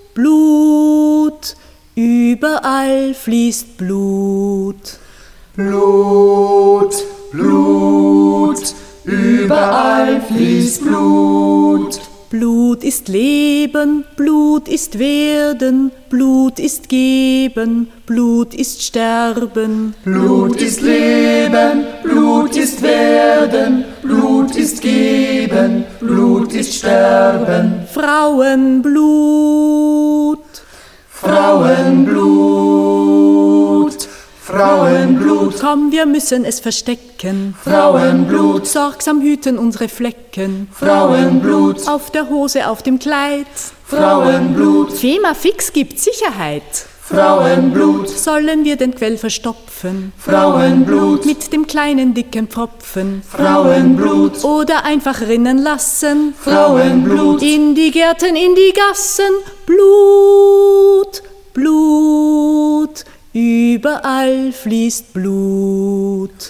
Blut, überall fließt Blut. Blut, Blut, überall fließt Blut. Blut ist Leben, Blut ist Werden, Blut ist Geben, Blut ist Sterben. Blut ist Leben, Blut ist Werden, Blut ist Geben, Blut ist Sterben. Frauenblut, Frauenblut, Frauenblut. Komm, wir müssen es verstecken. Frauenblut, Sorgsam hüten unsere Flecken. Frauenblut, Auf der Hose, auf dem Kleid. Frauenblut, Fema fix gibt Sicherheit. Frauenblut, Sollen wir den Quell verstopfen? Frauenblut, Mit dem kleinen dicken Pfropfen. Frauenblut, Oder einfach rinnen lassen. Frauenblut, In die Gärten, in die Gassen. Blut, Blut, überall fließt Blut.